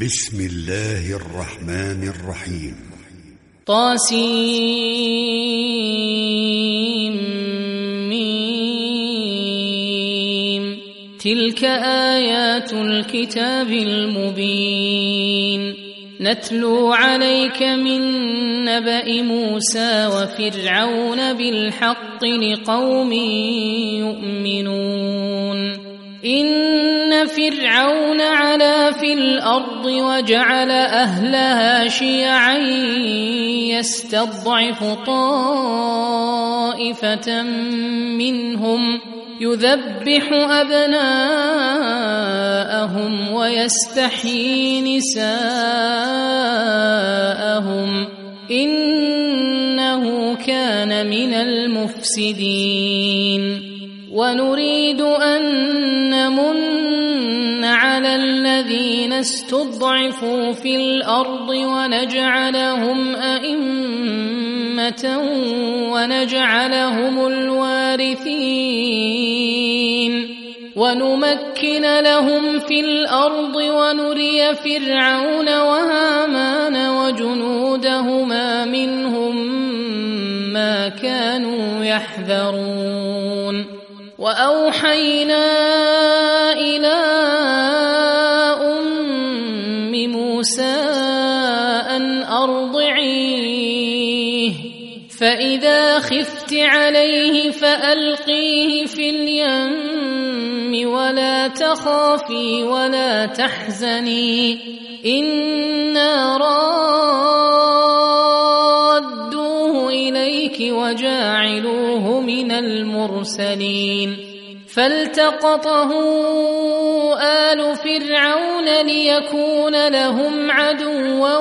بسم الله الرحمن الرحيم. طاسيم. تلك آيات الكتاب المبين. نتلو عليك من نبأ موسى وفرعون بالحق لقوم يؤمنون. إن فرعون علا في الأرض وجعل أهلها شيعا يستضعف طائفة منهم يذبح أبناءهم ويستحيي نساءهم إنه كان من المفسدين. ونريد أن نمن على الذين استضعفوا في الأرض ونجعلهم أئمة ونجعلهم الوارثين ونمكن لهم في الأرض ونري فرعون وهامان وجنودهما منهم ما كانوا يحذرون. وأوحينا إلى أم موسى أن أرضعيه فإذا خفت عليه فألقيه في اليم ولا تخافي ولا تحزني إنا رادوه إليك وجاعلوه من المرسلين. فالتقطه آل فرعون ليكون لهم عدوا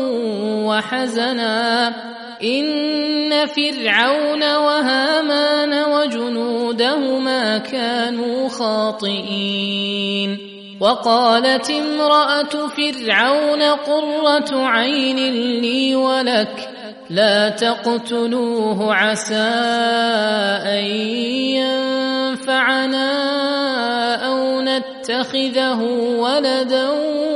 وحزنا إن فرعون وهامان وجنودهما كانوا خاطئين. وقالت امرأة فرعون قرة عين لي ولك لا تقتلوه عسى أن ينفعنا أو نتخذه ولدا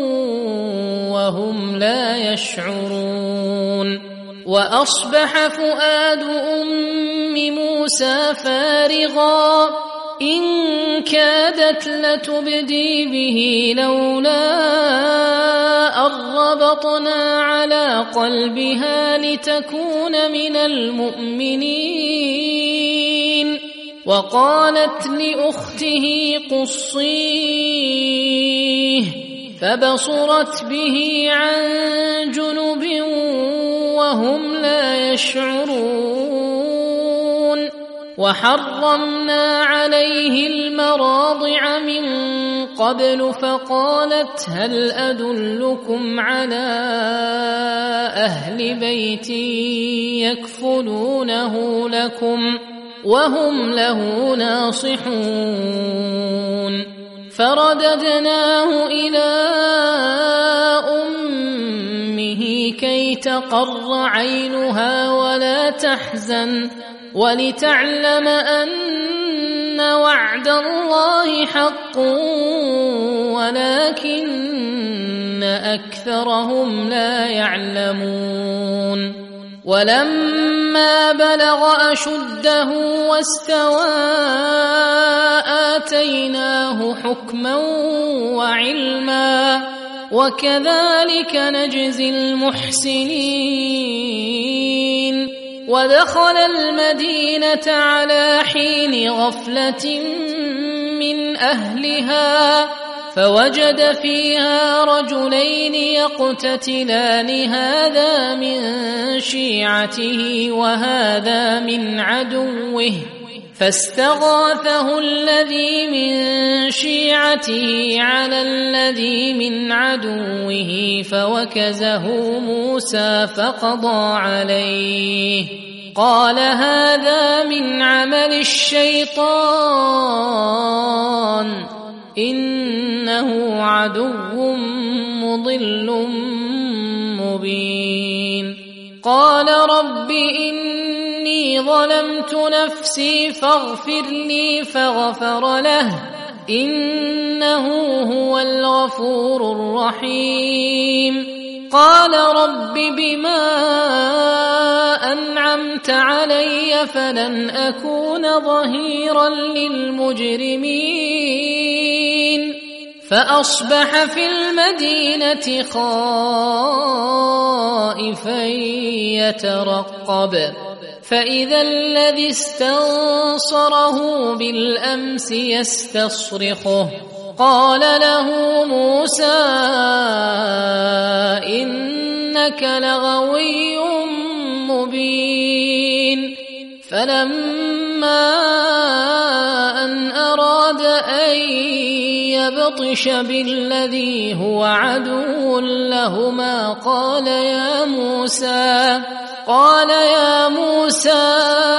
وهم لا يشعرون. وأصبح فؤاد أم موسى فارغا إن كادت لتبدي به لولا أن ربطنا على قلبها لتكون من المؤمنين. وقالت لأخته قصيه فبصرت به عن جنب وهم لا يشعرون. وحرمنا عليه المراضع من قبل فقالت هل أدلكم على أهل بيت يكفلونه لكم وهم له ناصحون. فرددناه إلى أمه كي تقر عينها ولا تحزن ولتعلم أن وعد الله حق ولكن أكثرهم لا يعلمون. ولما بلغ أشده واستوى آتيناه حكما وعلما وكذلك نجزي المحسنين. ودخل المدينة على حين غفلة من أهلها فوجد فيها رجلين يقتتلان هذا من شيعته وهذا من عدوه فاستغاثه الذي من شيعته على الذي من عدوه فوكزه موسى فقضى عليه قال هذا من عمل الشيطان إنه عدو مضل مبين. قال رب إني ظلمت نفسي فاغفر لي فغفر له إنه هو الغفور الرحيم. قال رب بما أنعمت علي فلن أكون ظهيرا للمجرمين. فأصبح في المدينة خائفا يترقب، فإذا الذي استنصره بالأمس يستصرخه. قال له موسى إنك لغوي مبين. فلما أن أراد أن يبطش بالذي هو عدو لهما قال يا موسى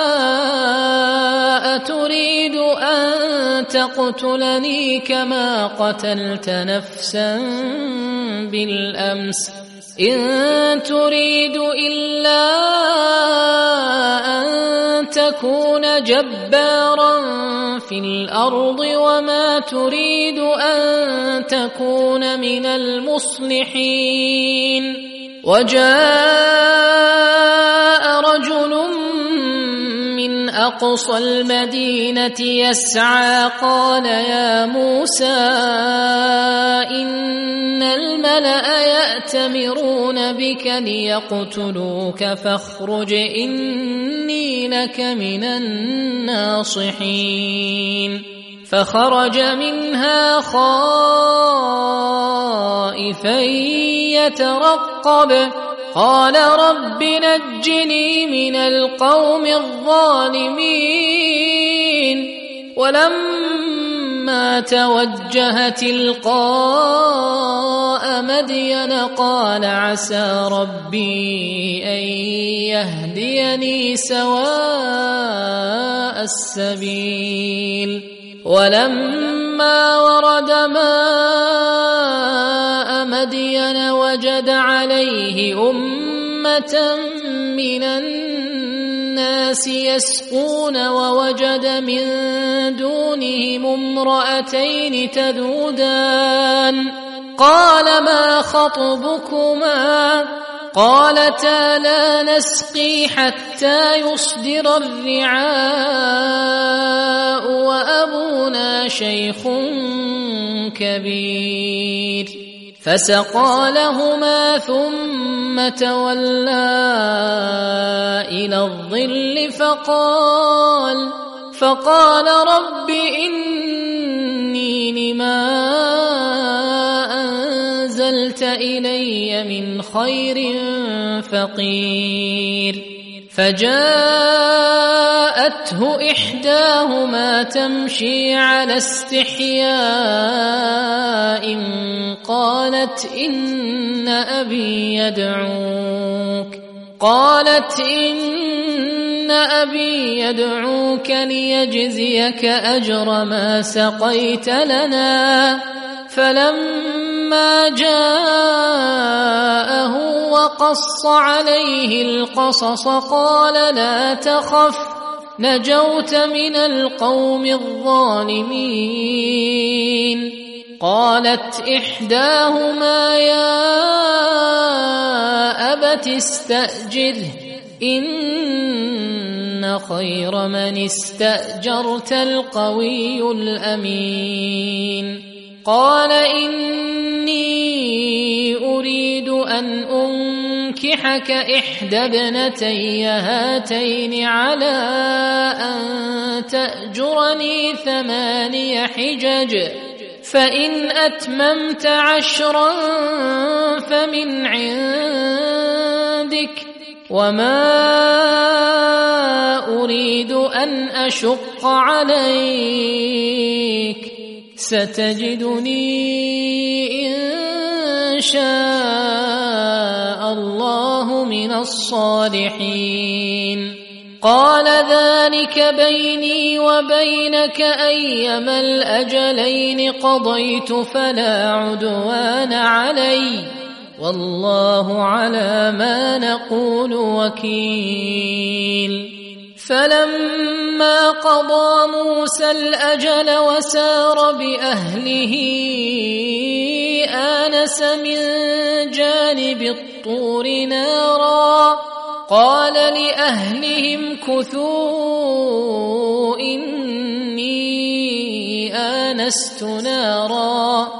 أتريد أن تقتلني كما قتلت نفسا بالأمس؟ إن تريد إلا أن تكون جبارا في الأرض وما تريد أن تكون من المصلحين. وجاء رجل من أقصى المدينة يسعى قال يا موسى إن الملأ يأتمرون بك ليقتلوك فاخرج إني لك من الناصحين. فخرج منها خائفا يترقب قال رب نجني من القوم الظالمين. ولما توجه تلقاء مدين قال عسى ربي أن يهديني سواء السبيل. ولما ورد ماء مدين وجد عليه أمة من الناس يسقون ووجد من دونهم امرأتين تذودان قال ما خطبكما؟ قالتا لا نسقي حتى يصدر الرعاء وأبونا شيخ كبير. فسقى لهما ثم تولى إلى الظل فقال رب إني لما أنزلت إلي من خير فقير. فجاءته إحداهما تمشي على استحياء قالت إن أبي يدعوك ليجزيك أجر ما سقيت لنا. فلما جاءه وقص عليه القصص قال لا تخف نجوت من القوم الظالمين. قالت إحداهما يا أبت استأجره إن خير من استأجرت القوي الأمين. قال إني أريد أن أنكحك إحدى ابنتي هاتين على أن تأجرني 8 حجج فإن أتممت 10 فمن عندك وما أريد أن أشق عليك ستجدني إن شاء الله من الصالحين. قال ذلك بيني وبينك أيما الأجلين قضيت فلا عدوان علي والله على ما نقول وكيل. فلما قضى موسى الأجل وسار بأهله آنس من جانب الطور نارا قال لأهلهم كثوا إني آنست نارا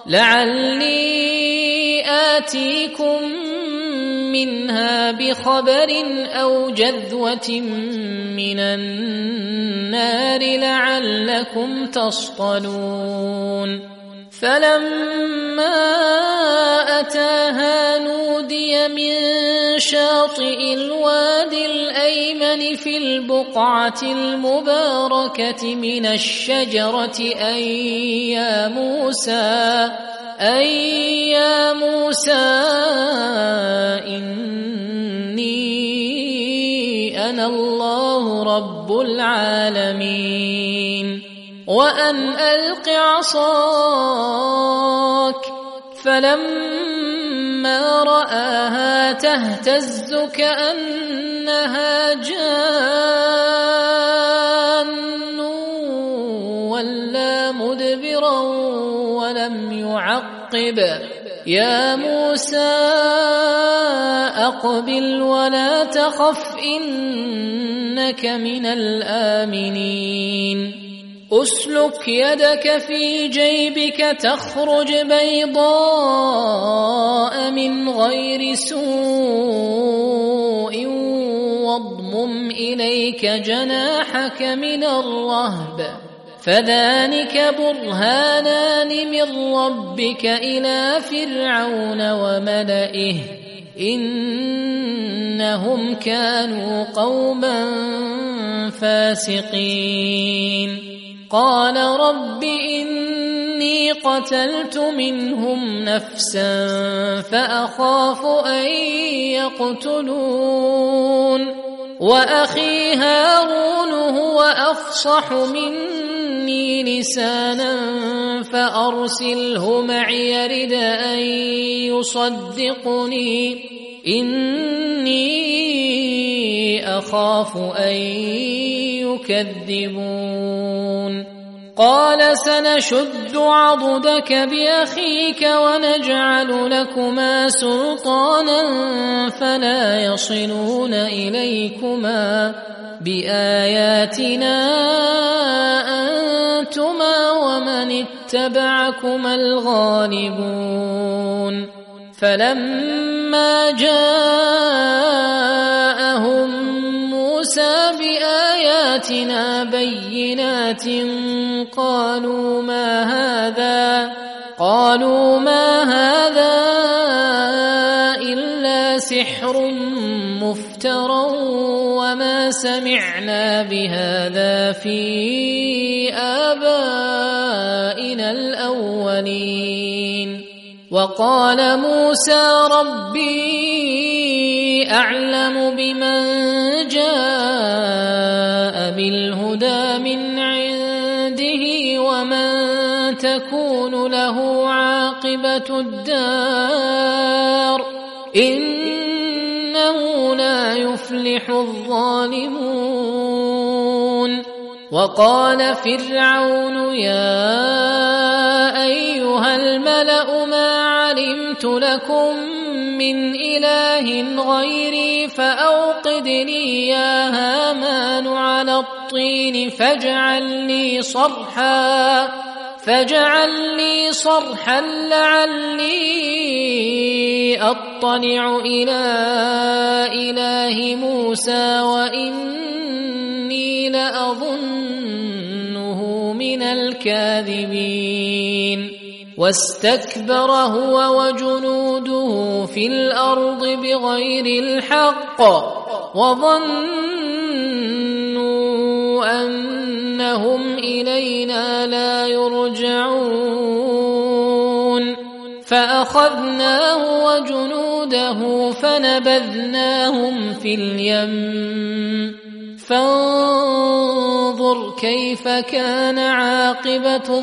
لعلي آتيكم منها بخبر أو جذوة من النار لعلكم تصطلون فلما أتاها نودي من شاطئ الوادي الأيمن في البقعة المباركة من الشجرة أي يا موسى إني أنا الله رب العالمين وأن ألق عصاك فلما رآها تهتز كأنها جان ولا مدبرا ولم يعقب يا موسى أقبل ولا تخف إنك من الآمنين أسلك يدك في جيبك تخرج بيضاء من غير سوء واضمم إليك جناحك من الرهب فذلك برهانان من ربك إلى فرعون وملئه إنهم كانوا قوما فاسقين قال رب إني قتلت منهم نفسا فأخاف أن يقتلون وأخي هارون هو أفصح مني لسانا فأرسله معي يرد أن يصدقني إني أخاف أن يكذبون قال سنشد عضدك بأخيك ونجعل لكما سلطانا فلا يصلون إليكما بآياتنا أنتما ومن اتبعكما الغالبون فلما جاءهم موسى بآياتنا بينات قالوا ما هذا إلا سحر مفترى وما سمعنا بهذا في آبائنا الأولين وقال موسى ربي أعلم بمن جاء بالهدى من عنده ومن تكون له عاقبة الدار إنه لا يفلح الظالمون وقال فرعون يا أيها الملأ ما علمت لكم من إله غيري فأوقد لي يا هامان على الطين فاجعل لي صرحا لعلي أطلع إلى إله موسى وإني لأظنه من الكاذبين واستكبر هو وجنوده في الأرض بغير الحق وظنوا أنهم إلينا لا يرجعون فأخذناه وجنوده فنبذناهم في اليم فانظر كيف كان عاقبة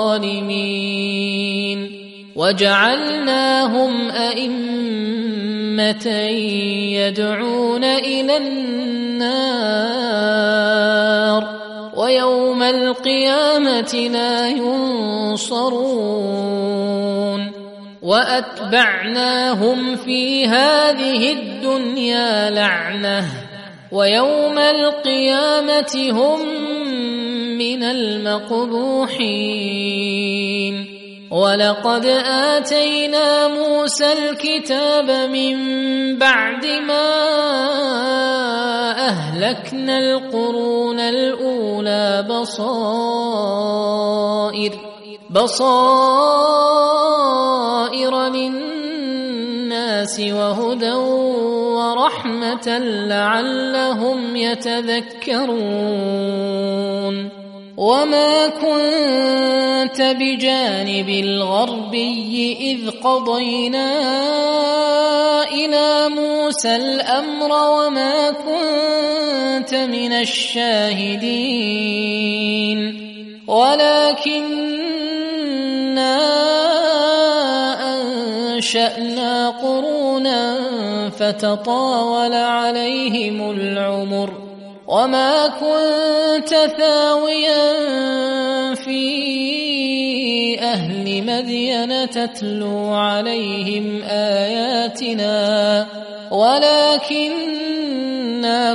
الظالمين وجعلناهم أئمة أمة يدعون إلى النار ويوم القيامة لا ينصرون وأتبعناهم في هذه الدنيا لعنة ويوم القيامة هم من المقبوحين ولقد آتينا موسى الكتاب من بعد ما أهلكنا القرون الأولى بصائر للناس وهدى ورحمة لعلهم يتذكرون وما كنت بجانب الغربي إذ قضينا إلى موسى الأمر وما كنت من الشاهدين ولكننا أنشأنا قرونا فتطاول عليهم العمر وما كنت ثاويا في أهل مدين تتلو عليهم آياتنا ولكننا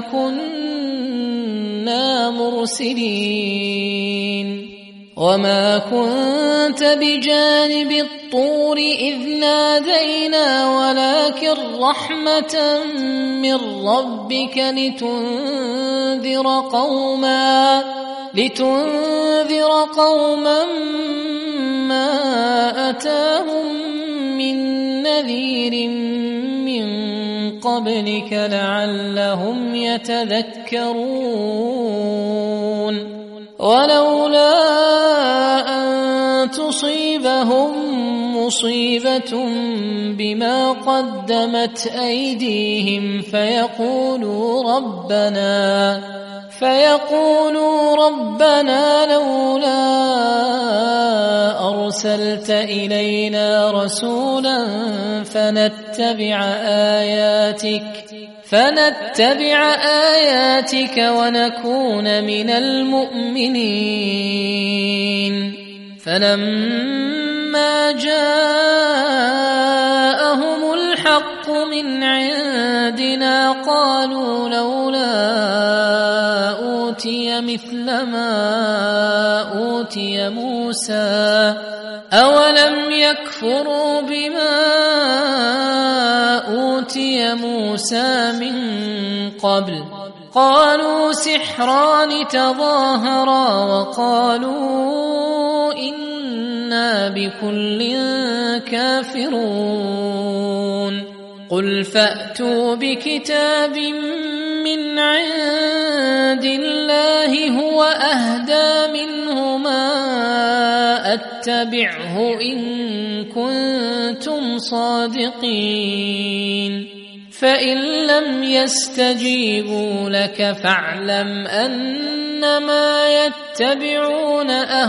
كنا مرسلين وما كنت بجانب الطور إذ نادينا ولكن رحمة من ربك لتنذر قوما ما أتاهم من نذير من قبلك لعلهم يتذكرون ولولا أن تصيبهم مصيبة بما قدمت أيديهم فيقولوا ربنا لولا أرسلت إلينا رسولا فنتبع آياتك ونكون من المؤمنين فلما جاءهم الحق من عندنا قالوا لولا أوتي مثل ما أوتي موسى أولم يكفروا بما أوتي موسى من قبل قالوا سحران تظاهرا وقالوا إنا بكل كافرون قل فأتوا بكتاب من عند الله هو أهدى منهما أتبعه إن كنتم صادقين فإن لم يستجيبوا لك فاعلم أنما يتبعون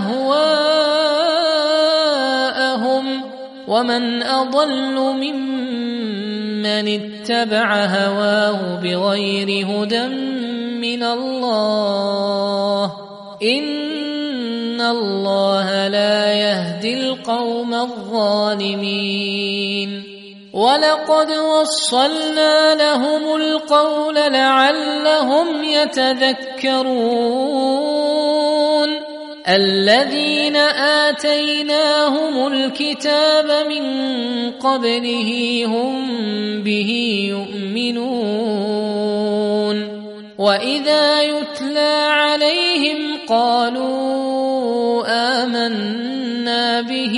أهواءهم ومن أضل ممن اتبع هواه بغير هدى من الله إن الله لا يهدي القوم الظالمين ولقد وصلنا لهم القول لعلهم يتذكرون الذين آتيناهم الكتاب من قبله هم به يؤمنون وإذا يتلى عليهم قالوا آمنا به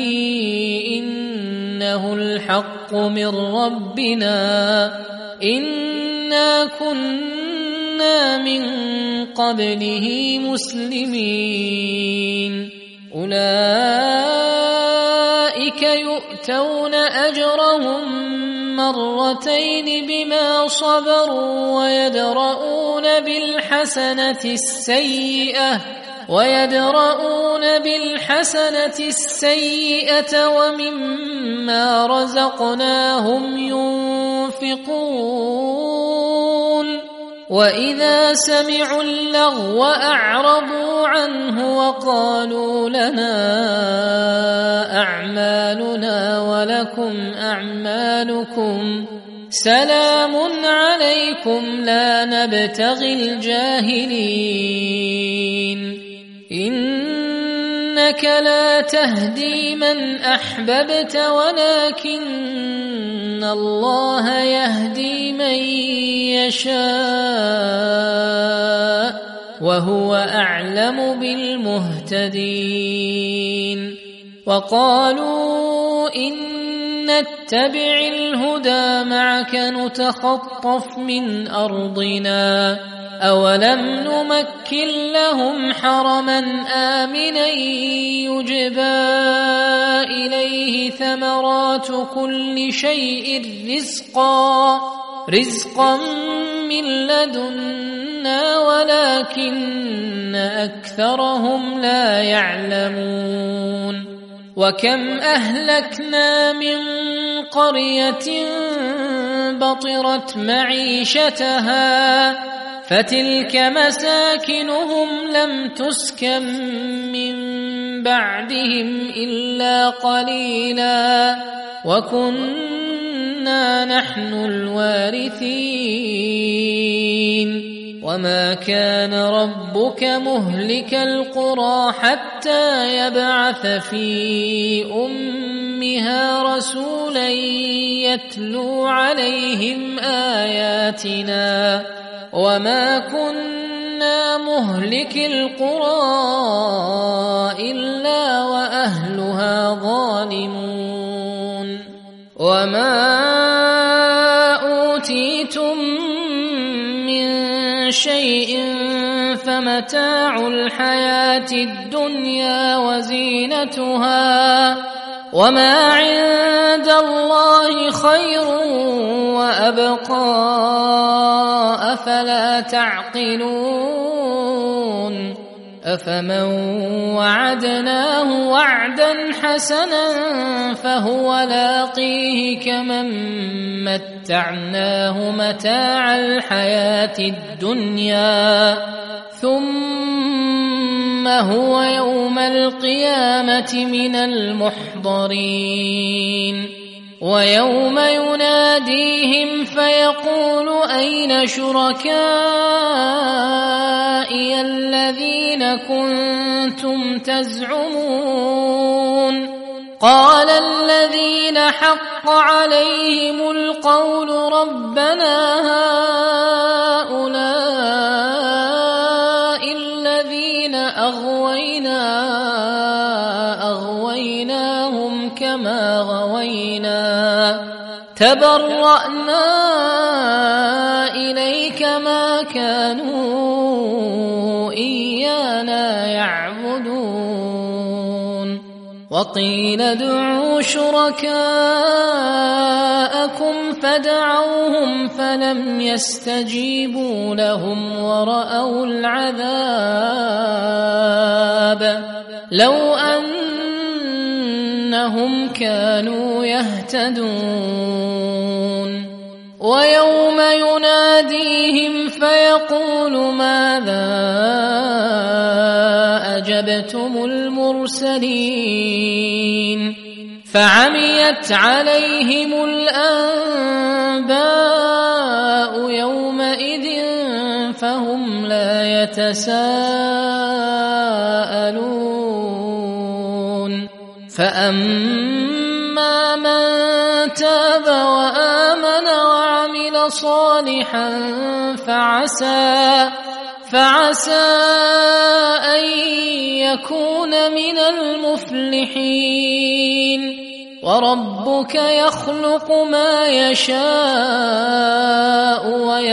إنه الحق من ربنا إنا كنا من قبله مسلمين أولئك يؤتون أجرهم مرتين بما صبروا ويدرؤون بالحسنة السيئة ومما رزقناهم ينفقون ينفقون وإذا سمعوا اللغو أعرضوا عنه وقالوا لنا أعمالنا ولكم أعمالكم سلام عليكم لا نبتغي الجاهلين إنك لا تهدي من أحببت ولكن الله يهدي من يشاء وهو أعلم بالمهتدين وقالوا إن نتبع الهدى معك نتخطف من أرضنا أولم نمكن لهم حرما آمنا يجبى إليه ثمرات كل شيء رزقا من لدنا ولكن أكثرهم لا يعلمون وكم أهلكنا من قرية بطرت معيشتها فتلك مساكنهم لم تسكن من بعدهم إلا قليلا وكنا نحن الوارثين وما كان ربك مهلك القرى حتى يبعث في أمها رسولا يتلو عليهم آياتنا وما كنا مهلك القرى إلا وأهلها ظالمون وما أوتيتم من شيء فمتاع الحياة الدنيا وزينتها وما عند الله خير وأبقى أفلا تعقلون أفمن وعدناه وعدا حسنا فهو لاقيه كمن متعناه متاع الحياة الدنيا ثم هو يوم القيامة من المحضرين ويوم يناديهم فيقول أين شركائي الذين كنتم تزعمون قال الذين حق عليهم القول ربنا هؤلاء الذين أغويناهم كما غوينا تبرأنا إليك ما كانوا إيانا يعبدون وقيل ادعوا شركاءكم فدعوهم فلم يستجيبوا لهم ورأوا العذاب لو أنهم كانوا يهتدون ويوم يناديهم فيقول ماذا أجبتم المرسلين فعميت عليهم الأنباء يومئذ فهم لا يتساءلون فأما من تاب وآمن وعمل صالحا فعسى أن يكون من المفلحين وربك يخلق ما يشاء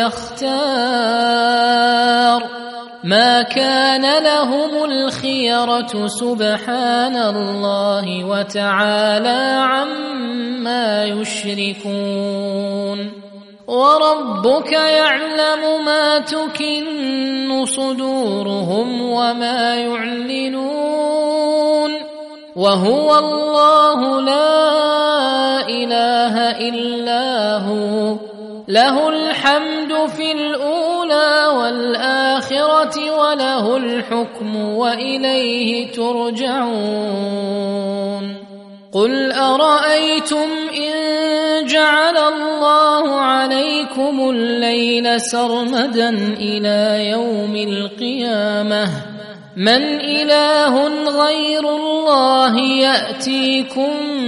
ويختار ما كان لهم الخيرة سبحان الله وتعالى عما يشركون وربك يعلم ما تكن صدورهم وما يعلنون وهو الله لا إله إلا هو له الحمد في الأولى والآخرة وله الحكم وإليه ترجعون قل أرأيتم إن جعل الله عليكم الليل سرمدا إلى يوم القيامة من إله غير الله يأتيكم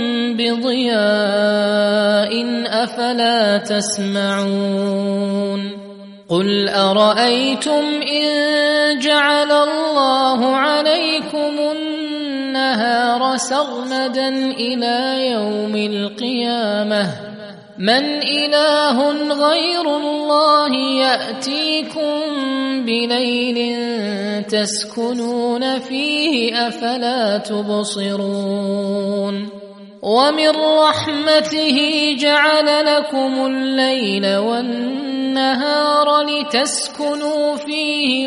بضياء أفلا تسمعون قل أرأيتم إن جعل الله عليكم النهار سرمدا إلى يوم القيامة من إله غير الله يأتيكم بليل تسكنون فيه أفلا تبصرون ومن رحمته جعل لكم الليل والنهار لتسكنوا فيه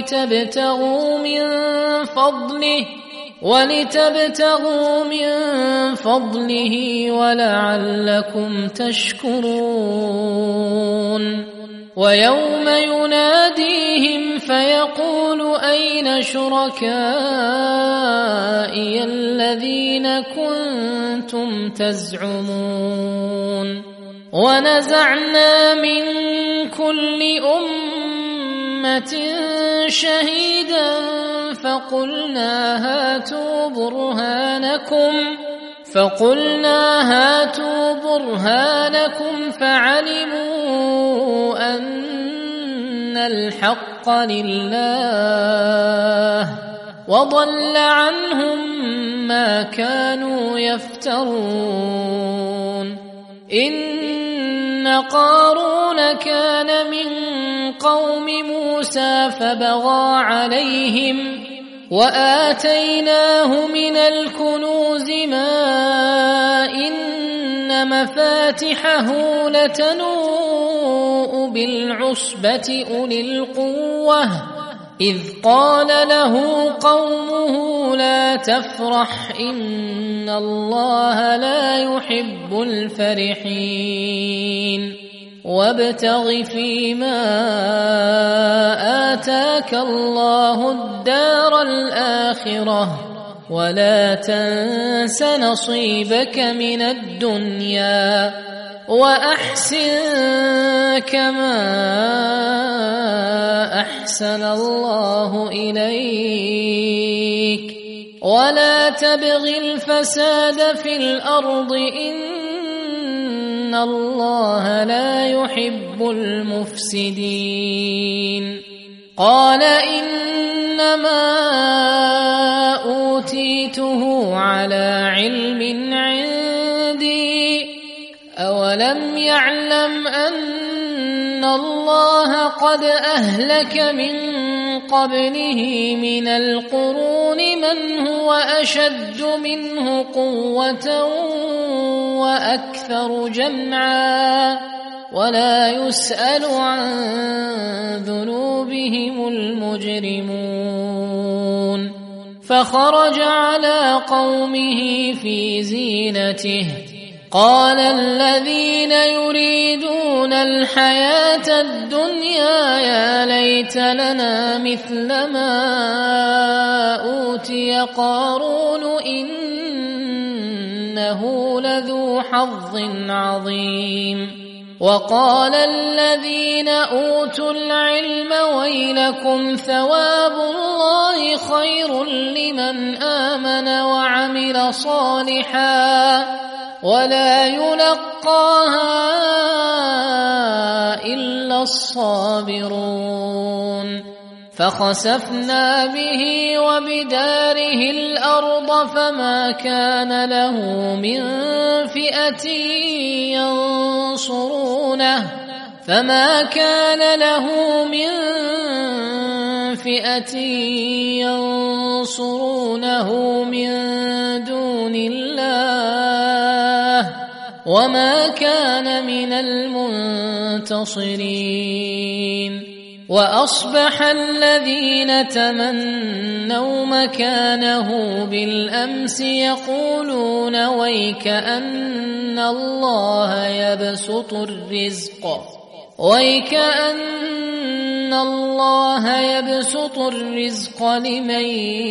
ولتبتغوا من فضله ولعلكم تشكرون ويوم يناديهم فيقول أين شركائي الذين كنتم تزعمون ونزعنا من كل أمة شهيدا فقلنا هاتوا برهانكم فعلموا أن الحق لله وضل عنهم ما كانوا يفترون إن قارون كان من قوم موسى فبغى عليهم وآتيناه من الكنوز ما إن مفاتحه لتنوء بالعصبة أولي القوة إذ قال له قومه لا تفرح إن الله لا يحب الفرحين وابتغ فيما آتاك الله الدار الآخرة ولا تنس نصيبك من الدنيا وأحسن كما أحسن الله إليك ولا تبغ الفساد في الأرض إن الله لا يحب المفسدين قال إنما أوتيته على علم عندي أولم يعلم أن الله قد أهلك من قبله من القرون من هو أشد منه قوة وأكثر جمعا ولا يسأل عن ذنوبهم المجرمون فخرج على قومه في زينته قال الذين يريدون الحياة الدنيا يا ليت لنا مثل ما أوتي قارون إنه لذو حظ عظيم وقال الذين أوتوا العلم ويلكم ثواب الله خير لمن آمن وعمل صالحا ولا يلقاها إلا الصابرون فخسفنا به وبداره الأرض فما كان له من فئة ينصرونه من دون الله وما كان من المنتصرين وأصبح الذين تمنوا مكانه بالأمس يقولون ويك أن الله يبسط الرزق لمن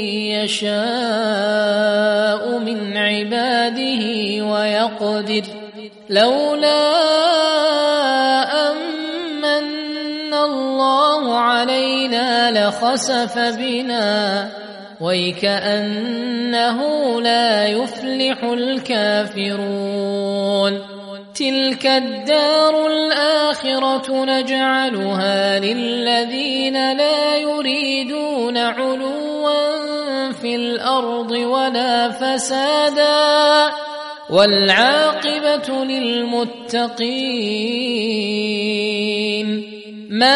يشاء من عباده ويقدر لولا أمن الله علينا لخسف بنا ويكأنه لا يفلح الكافرون تلك الدار الآخرة نجعلها للذين لا يريدون علوا في الأرض ولا فسادا والعاقبة للمتقين من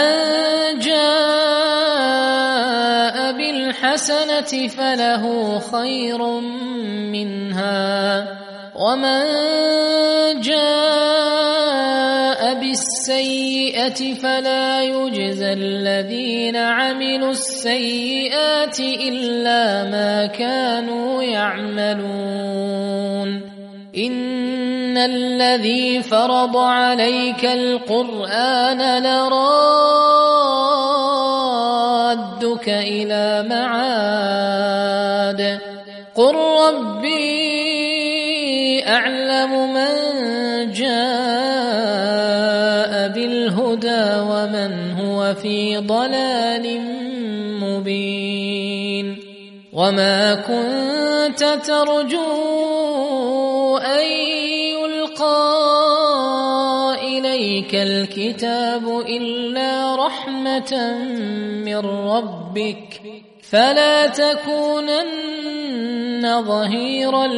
جاء بالحسنة فله خير منها ومن جاء بالسيئة فلا يجزى الذين عملوا السيئات إلا ما كانوا يعملون إن الذي فرض عليك القرآن لرادك إلى معاد قل ربي أعلم من جاء بالهدى ومن هو في ضلال مبين وما كنت ترجو أن يلقى إليك الكتاب إلا رحمة من ربك فلا تكونن ظهيرا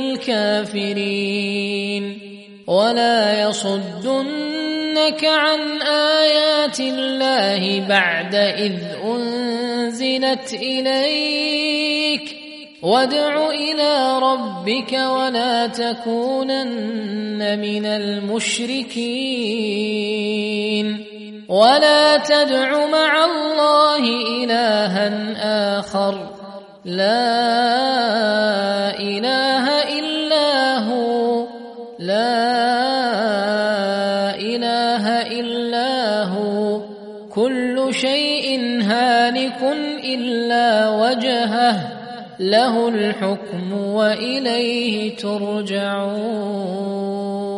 للكافرين ولا يصدنك عن آيات الله بعد إذ أنزلت إليك وادع إلى ربك ولا تكونن من المشركين ولا تدع مع الله إلها آخر لا إله إلا هو كل شيء هالك إلا وجهه له الحكم وإليه ترجعون